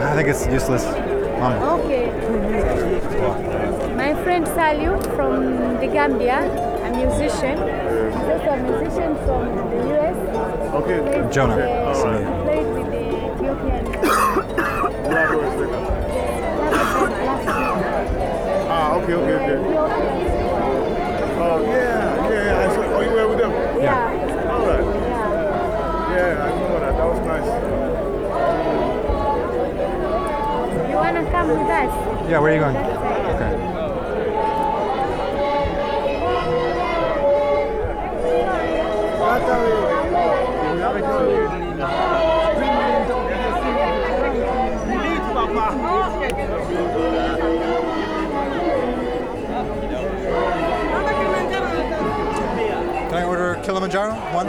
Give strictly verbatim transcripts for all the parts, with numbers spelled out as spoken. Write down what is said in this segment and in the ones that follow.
I think it's useless. Mom. Okay. My friend Saliu from the Gambia, a musician. He's also a musician from the U S. Okay. Played Jonah. with the- Saliu. Played with the Ethiopian. Ah, okay, okay, okay. Oh, yeah, yeah, yeah. I saw, oh, you were with them? Yeah. All right. Yeah. Yeah, I remember that. That was nice. You wanna come with us? Yeah, where are you going? That's it. Okay. Can I order Kilimanjaro? One?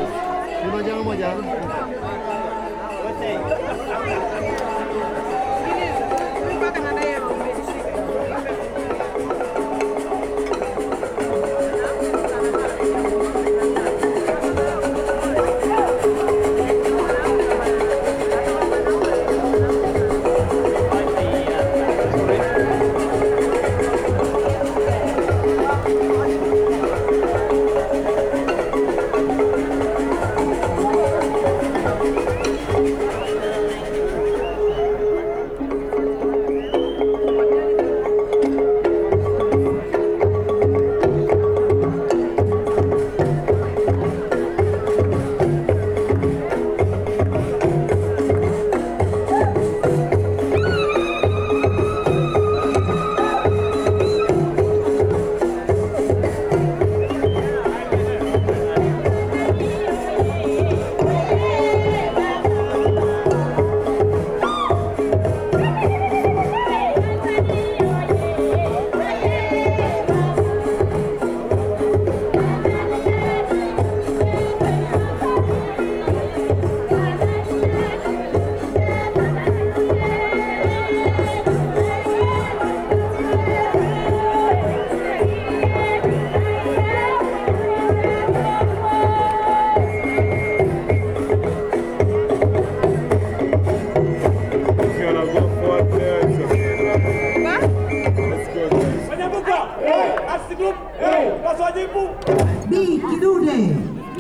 B. Kidude.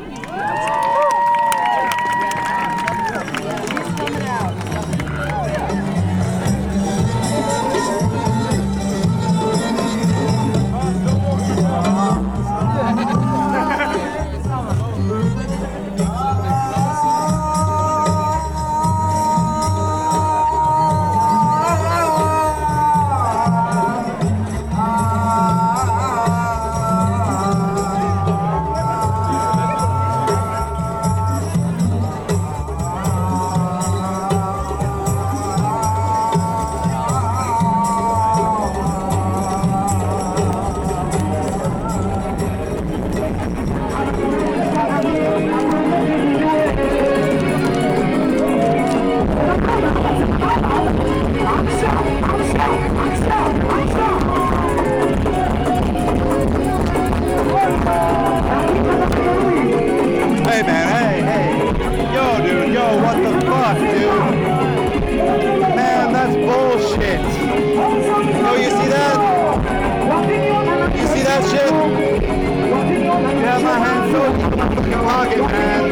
Hey man, hey, hey. Yo dude, yo, what the fuck, dude? Man, that's bullshit. Yo, you see that? You see that shit? You have my hand so deep in my fucking pocket, man.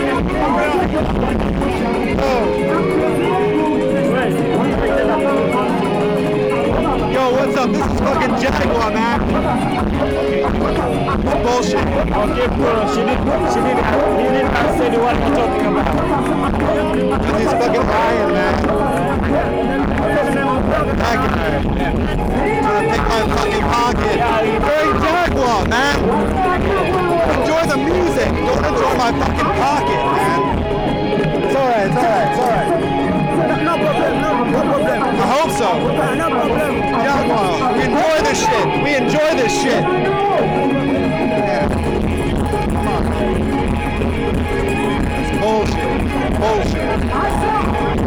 Oh. Yo, what's up? This is fucking Jaguar, man. Bullshit. Okay, bro, she did, she did, he didn't answer the one you're talking about. Cause he's fucking lying, man. Fucking man. Trying to pick my fucking pocket. Very Jaguar, man. Enjoy the music. Don't enjoy my fucking pocket, man. It's alright, it's alright, it's alright. No problem, no, no problem. I hope so. No problem. Jaguar, we enjoy this shit. We enjoy this shit. Yeah. Come on. It's bullshit. Bullshit.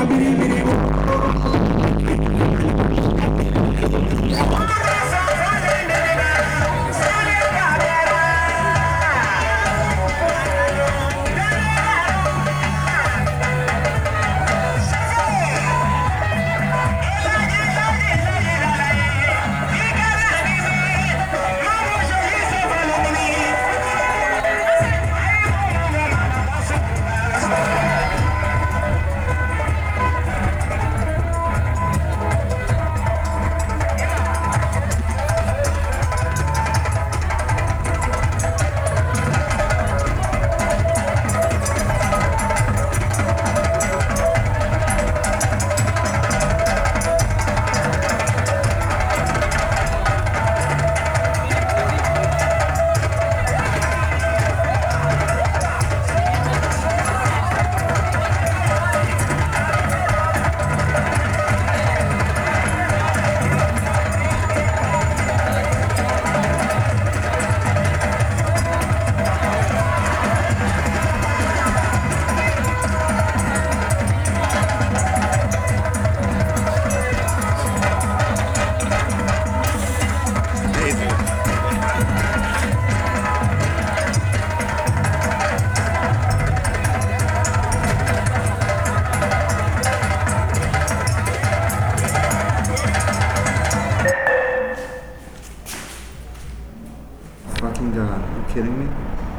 Fucking God, are you kidding me?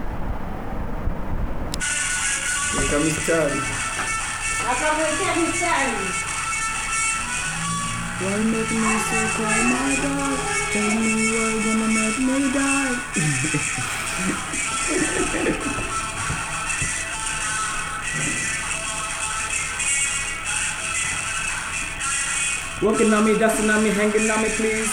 Here comes Charlie. Why make me so cry, my God? Tell me you're gonna make me die. Walking on me, dusting on me, hanging on me, please.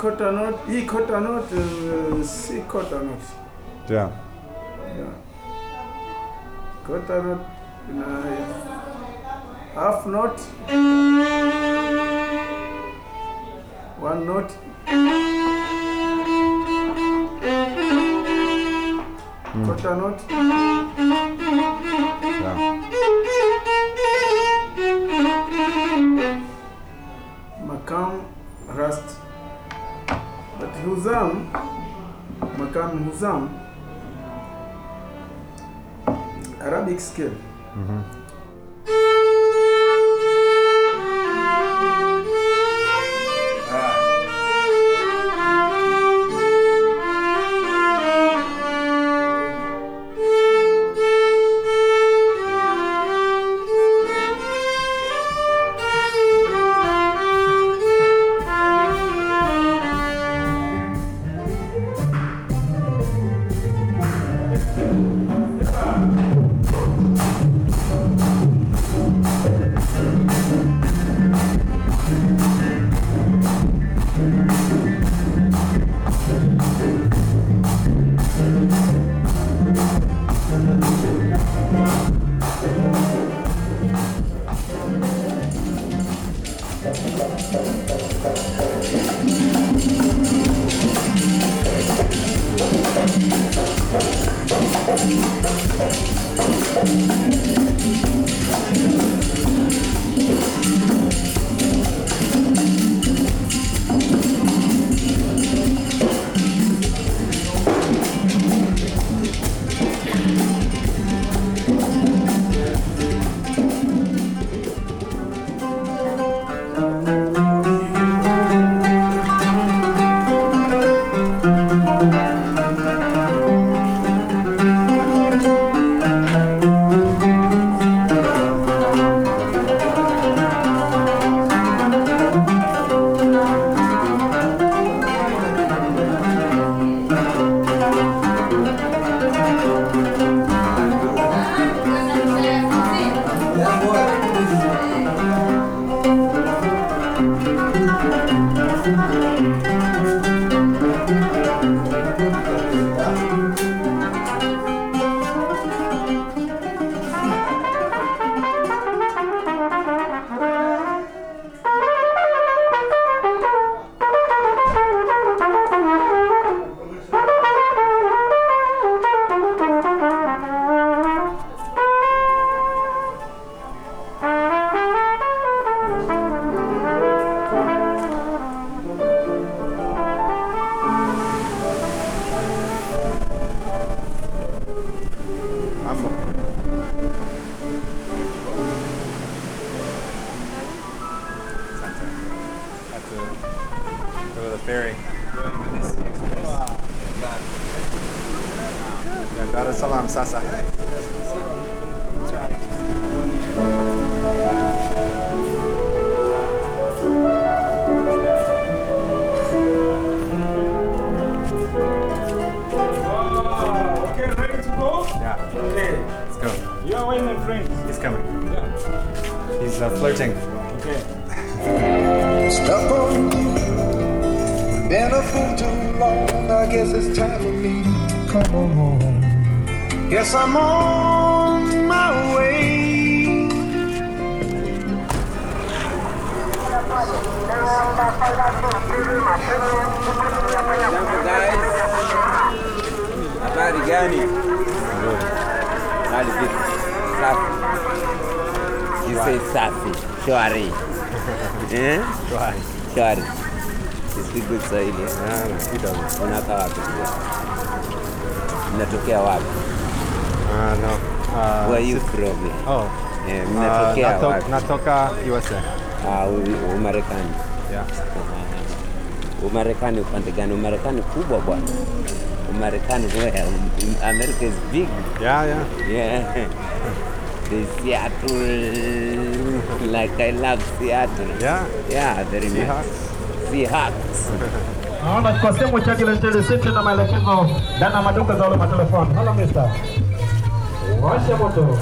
quarter note, E quarter note, uh, C quarter note. Yeah. Yeah. Quarter note, uh, half note, one note, Mm. quarter note. Yeah. Makam Rast. But Huzam, Makam Huzam, Arabic scale. Mm-hmm. Ferry. Ya, Dar es Salaam sasa. Okay, ready to go? Yeah. Okay. Let's go. You are with my friend. He's coming. Yeah. He's uh, flirting. Okay. Stuck on you, been a fool too long. I guess it's time for me to come on home. Guess I'm on my way. Jambo guys, habari gani? Hali vipi? Safi. You say safi, shwari. Eh? Shwari. Shwari. Speak good Swahili. Ah, kidogo. Unakaa wapi? Mnatokea wapi? Ah, no. Uh, Where you from? Oh. Eh, Uh, mnatokea nato- wapi? natoka U S A. Ah, u- Umarekani. Yeah. Umarekani upande gani? Umarekani kubwa bwana. Umarekani where? Um, America is big. Yeah, yeah. Yeah. The Seattle, like I love Seattle. Yeah. Yeah, very much. Seahawks. Seahawks. Naona kwa simu cha kile telecenter na maelekezo ndani ya maduka za wale matelefoni. Hello mister. Washa moto.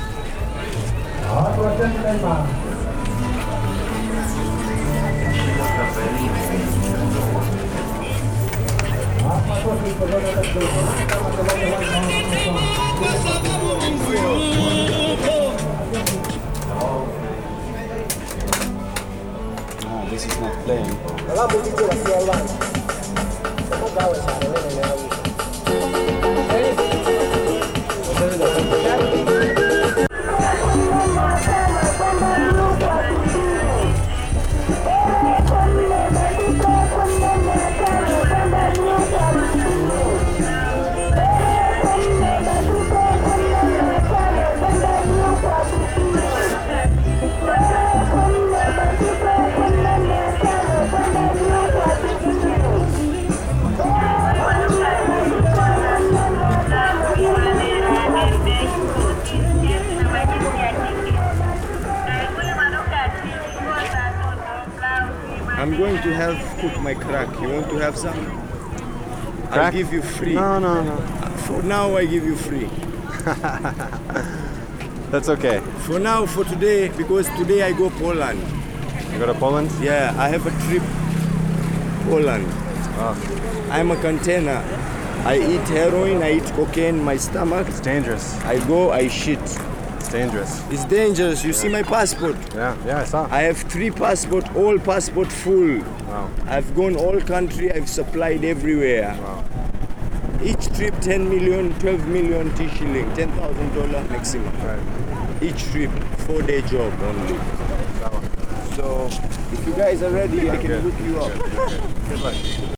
Watu wa Tanzania. Ah, this is not playing. I'm going to have cook my crack. You want to have some? I'll Crack? give you free. No, no, no. For now, I give you free. That's okay. For now, for today, because today I go Poland. You go to Poland? Yeah, I have a trip Poland. Oh, I'm a container. I eat heroin, I eat cocaine in my stomach. it's dangerous. I go, I shit. It's dangerous. It's dangerous. You see my passport? Yeah, yeah, I saw. I have three passport, all passport full. Wow. I've gone all country, I've supplied everywhere. Wow. Each trip ten million, twelve million T shilling, ten thousand dollars maximum. Right. Each trip, four day job only. So if you guys are ready, I can Good. hook you up. Good luck.